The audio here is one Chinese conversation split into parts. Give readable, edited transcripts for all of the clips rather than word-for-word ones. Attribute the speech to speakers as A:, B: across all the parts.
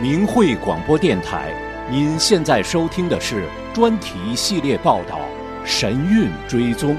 A: 明慧广播电台，您现在收听的是专题系列报道《神韵追踪》。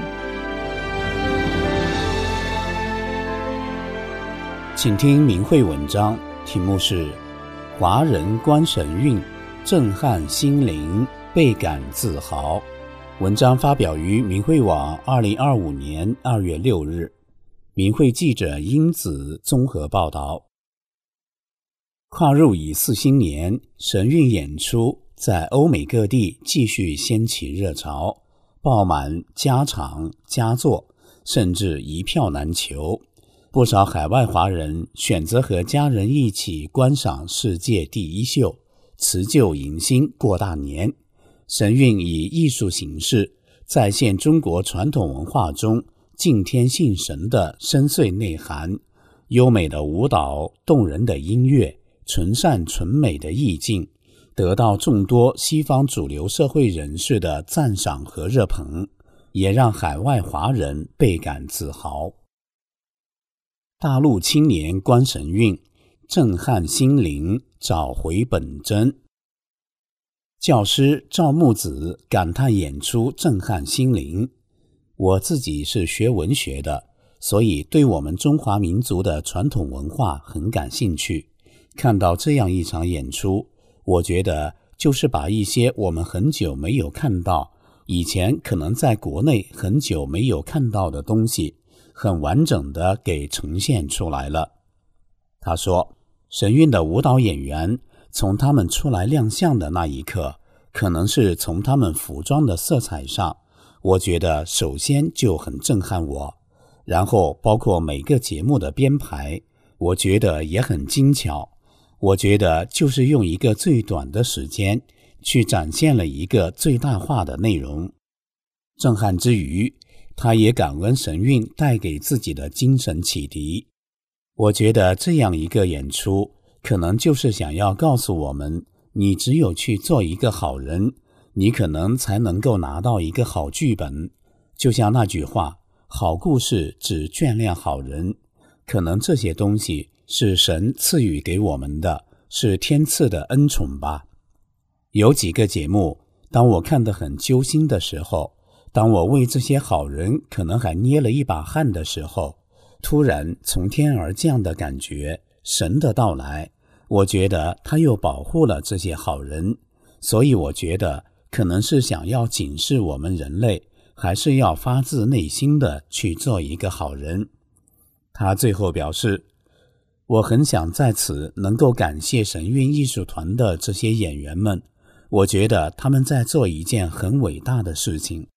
B: 请听明慧文章，题目是《华人观神韵，震撼心灵，倍感自豪》。文章发表于明慧网2025年2月6日。明慧记者英子综合报道。跨入乙巳新年，神韵演出在欧美各地继续掀起热潮，爆满家场佳作，甚至一票难求。不少海外华人选择和家人一起观赏世界第一秀，辞旧迎新过大年。神韵以艺术形式再现中国传统文化中敬天信神的深邃内涵，优美的舞蹈，动人的音乐，纯善纯美的意境，得到众多西方主流社会人士的赞赏和热捧，也让海外华人倍感自豪。大陆青年观神韵，震撼心灵，找回本真。教师赵木子感叹演出震撼心灵。我自己是学文学的，所以对我们中华民族的传统文化很感兴趣。看到这样一场演出，我觉得就是把一些我们很久没有看到，以前可能在国内很久没有看到的东西，很完整的给呈现出来了。他说，神韵的舞蹈演员从他们出来亮相的那一刻，可能是从他们服装的色彩上，我觉得首先就很震撼我，然后包括每个节目的编排，我觉得也很精巧。我觉得就是用一个最短的时间去展现了一个最大化的内容。震撼之余，他也感恩神韵带给自己的精神启迪。我觉得这样一个演出，可能就是想要告诉我们，你只有去做一个好人，你可能才能够拿到一个好剧本。就像那句话，好故事只眷恋好人，可能这些东西是神赐予给我们的，是天赐的恩宠吧。有几个节目，当我看得很揪心的时候，当我为这些好人可能还捏了一把汗的时候，突然从天而降的感觉，神的到来，我觉得他又保护了这些好人，所以我觉得可能是想要警示我们人类，还是要发自内心的去做一个好人。他最后表示，我很想在此能够感谢神韵艺术团的这些演员们，我觉得他们在做一件很伟大的事情。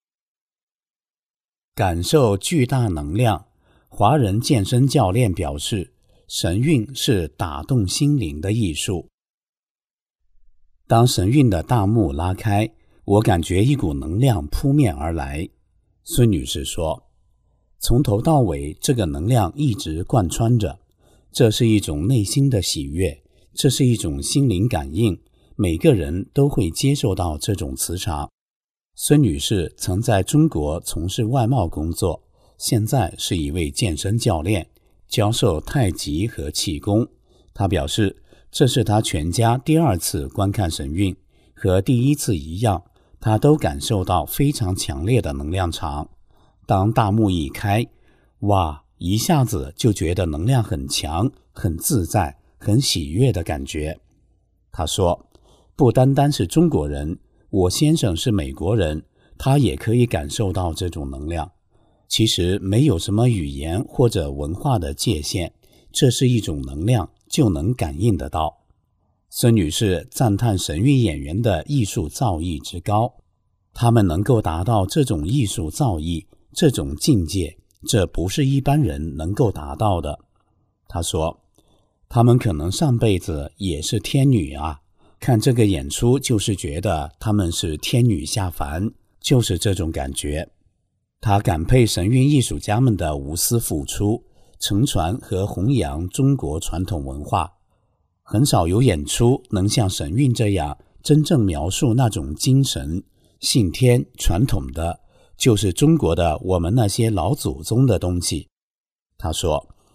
B: 感受巨大能量，华人健身教练表示，神韵是打动心灵的艺术。当神韵的大幕拉开，我感觉一股能量扑面而来。孙女士说，从头到尾这个能量一直贯穿着，这是一种内心的喜悦，这是一种心灵感应，每个人都会接受到这种磁场。孙女士曾在中国从事外贸工作，现在是一位健身教练，教授太极和气功。她表示，这是她全家第二次观看神韵，和第一次一样，她都感受到非常强烈的能量场。当大幕一开，哇，一下子就觉得能量很强，很自在，很喜悦的感觉。他说，不单单是中国人，我先生是美国人，他也可以感受到这种能量。其实没有什么语言或者文化的界限，这是一种能量，就能感应得到。孙女士赞叹神韵演员的艺术造诣之高，他们能够达到这种艺术造诣，这种境界，这不是一般人能够达到的。她说，他们可能上辈子也是天女啊，看这个演出就是觉得他们是天女下凡，就是这种感觉。她感佩神韵艺术家们的无私付出，承传和弘扬中国传统文化。很少有演出能像神韵这样真正描述那种精神，信天传统的，就是中国的我们那些老祖宗的东西。他说，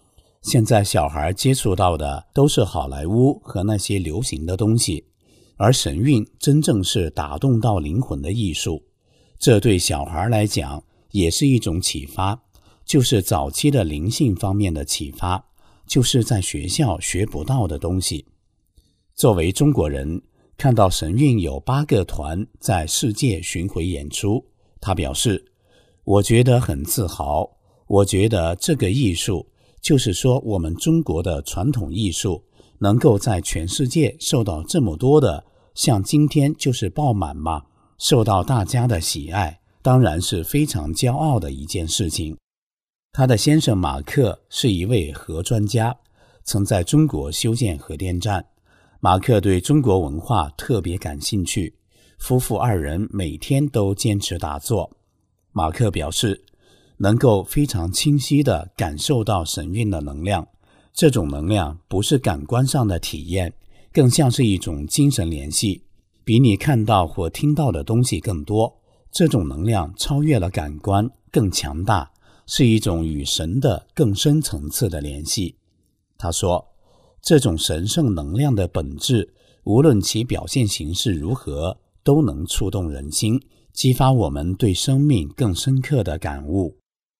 B: 现在小孩接触到的都是好莱坞和那些流行的东西，而神韵真正是打动到灵魂的艺术。这对小孩来讲也是一种启发，就是早期的灵性方面的启发，就是在学校学不到的东西。作为中国人，看到神韵有8个团在世界巡回演出，他表示，我觉得很自豪，我觉得这个艺术，就是说我们中国的传统艺术能够在全世界受到这么多的，像今天就是爆满嘛，受到大家的喜爱，当然是非常骄傲的一件事情。他的先生马克是一位核专家，曾在中国修建核电站。马克对中国文化特别感兴趣，夫妇2人每天都坚持打坐。马克表示，能够非常清晰地感受到神韵的能量，这种能量不是感官上的体验，更像是一种精神联系，比你看到或听到的东西更多。这种能量超越了感官，更强大，是一种与神的更深层次的联系。他说，这种神圣能量的本质，无论其表现形式如何，都能触动人心，激发我们对生命更深刻的感悟。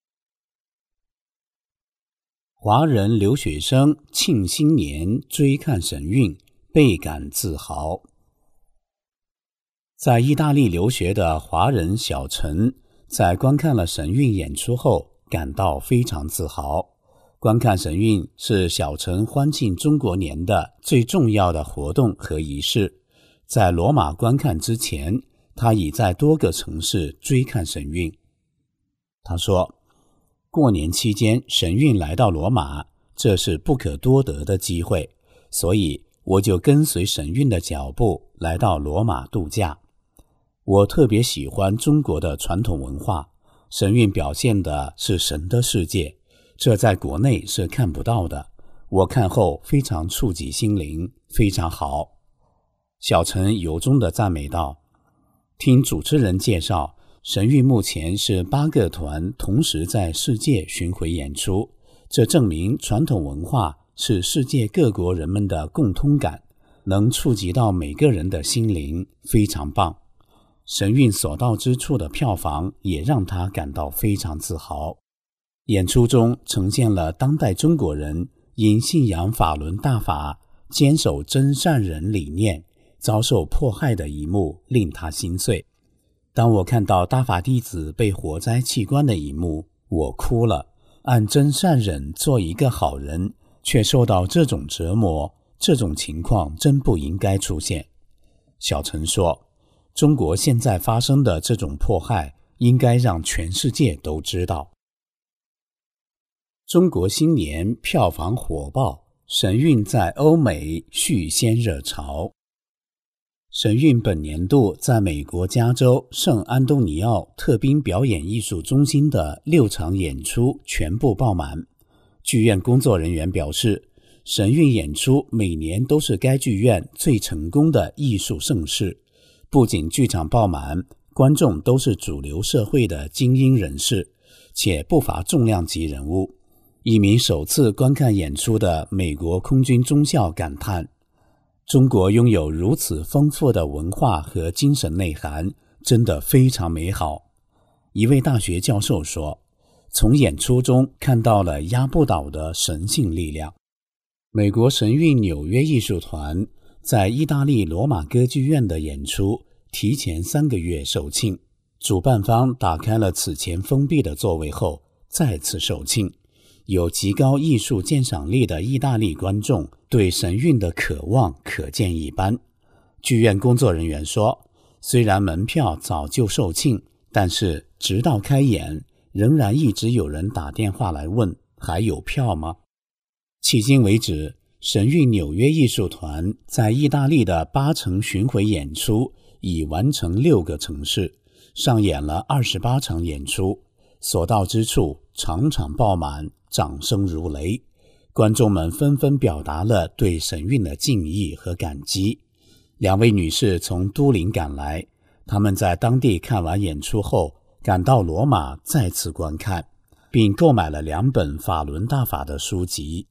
B: 华人留学生庆新年追看神韵，倍感自豪。在意大利留学的华人小陈，在观看了神韵演出后，感到非常自豪。观看神韵是小陈欢庆中国年的最重要的活动和仪式。在罗马观看之前，他已在多个城市追看神韵。他说，过年期间神韵来到罗马，这是不可多得的机会，所以我就跟随神韵的脚步来到罗马度假。我特别喜欢中国的传统文化，神韵表现的是神的世界，这在国内是看不到的，我看后非常触及心灵，非常好。小陈由衷地赞美道，听主持人介绍，神韵目前是8个团同时在世界巡回演出，这证明传统文化是世界各国人们的共通感，能触及到每个人的心灵，非常棒。神韵所到之处的票房也让他感到非常自豪。演出中呈现了当代中国人因信仰法轮大法，坚守真善忍理念，遭受迫害的一幕令他心碎。当我看到大法弟子被火灾器官的一幕，我哭了。按真善忍做一个好人，却受到这种折磨，这种情况真不应该出现。小陈说，中国现在发生的这种迫害，应该让全世界都知道。中国新年票房火爆，神韵在欧美续先热潮。神韵本年度在美国加州圣安东尼奥特宾表演艺术中心的6场演出全部爆满。剧院工作人员表示，神韵演出每年都是该剧院最成功的艺术盛事，不仅剧场爆满，观众都是主流社会的精英人士，且不乏重量级人物。一名首次观看演出的美国空军中校感叹，中国拥有如此丰富的文化和精神内涵，真的非常美好。一位大学教授说，从演出中看到了压不倒的神性力量。美国神韵纽约艺术团在意大利罗马歌剧院的演出提前3个月售罄，主办方打开了此前封闭的座位后再次售罄。有极高艺术鉴赏力的意大利观众对神韵的渴望可见一斑。剧院工作人员说，虽然门票早就售罄，但是直到开演，仍然一直有人打电话来问还有票吗？迄今为止，神韵纽约艺术团在意大利的8城巡回演出已完成6个城市，上演了28场演出，所到之处场场爆满，掌声如雷，观众们纷纷表达了对神韵的敬意和感激。2位女士从都灵赶来，她们在当地看完演出后，赶到罗马再次观看，并购买了2本法轮大法的书籍，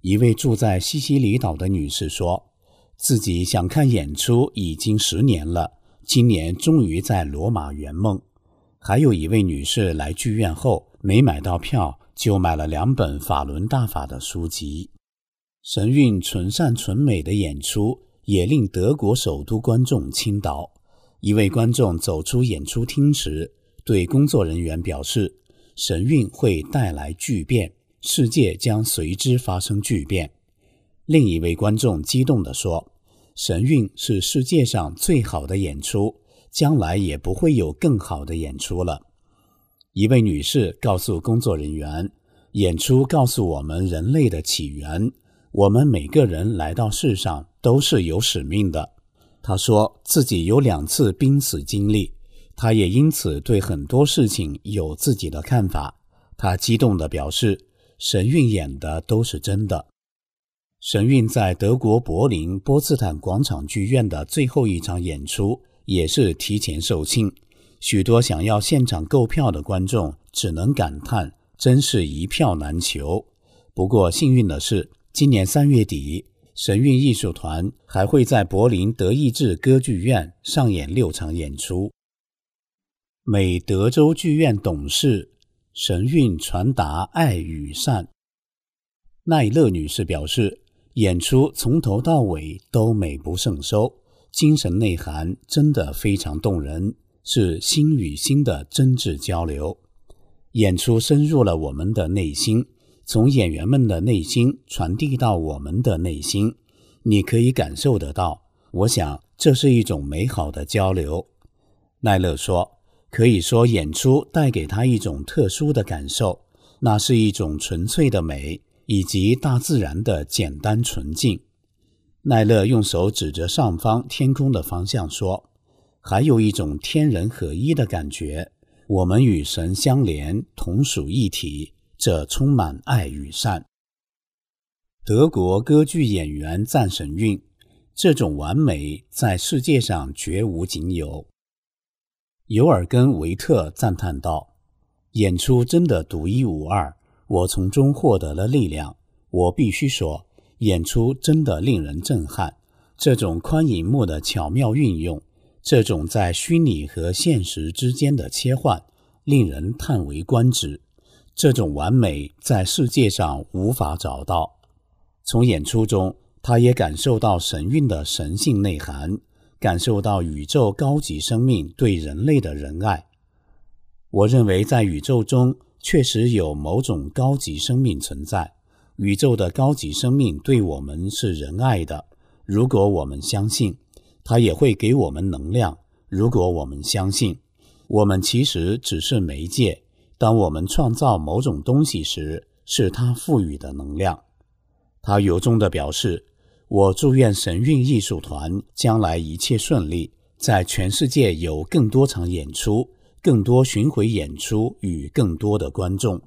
B: 一位住在西西里岛的女士说，自己想看演出已经10年了，今年终于在罗马圆梦。还有一位女士来剧院后没买到票，就买了2本法轮大法的书籍。神韵纯善纯美的演出也令德国首都观众倾倒。一位观众走出演出厅时，对工作人员表示，神韵会带来巨变，世界将随之发生巨变。另一位观众激动地说，神韵是世界上最好的演出，将来也不会有更好的演出了。一位女士告诉工作人员，演出告诉我们人类的起源，我们每个人来到世上都是有使命的。她说自己有2次濒死经历，她也因此对很多事情有自己的看法。她激动地表示，神韵演的都是真的。神韵在德国柏林波茨坦广场剧院的最后一场演出也是提前售罄，许多想要现场购票的观众只能感叹，真是一票难求。不过幸运的是，今年3月底，神韵艺术团还会在柏林德意志歌剧院上演6场演出。美德州剧院董事，神韵传达爱与善。奈勒女士表示，演出从头到尾都美不胜收，精神内涵真的非常动人，是心与心的真挚交流。演出深入了我们的内心，从演员们的内心传递到我们的内心，你可以感受得到。我想这是一种美好的交流。奈勒说，可以说演出带给他一种特殊的感受，那是一种纯粹的美，以及大自然的简单纯净。奈勒用手指着上方天空的方向说，还有一种天人合一的感觉，我们与神相连，同属一体，这充满爱与善。德国歌剧演员赞神韵，这种完美在世界上绝无仅有。尤尔根·维特赞叹道，演出真的独一无二，我从中获得了力量。我必须说，演出真的令人震撼，这种宽银幕的巧妙运用，这种在虚拟和现实之间的切换，令人叹为观止。这种完美在世界上无法找到。从演出中，他也感受到神韵的神性内涵，感受到宇宙高级生命对人类的仁爱。我认为在宇宙中确实有某种高级生命存在，宇宙的高级生命对我们是仁爱的，如果我们相信，它也会给我们能量，如果我们相信。我们其实只是媒介，当我们创造某种东西时，是它赋予的能量。他由衷地表示，我祝愿神韵艺术团将来一切顺利，在全世界有更多场演出，更多巡回演出与更多的观众。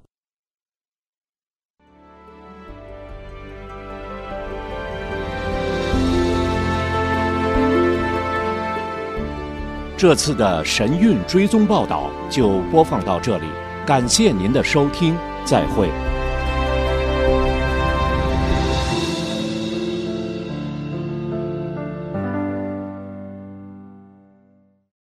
A: 这次的神韵追踪报道就播放到这里，感谢您的收听，再会。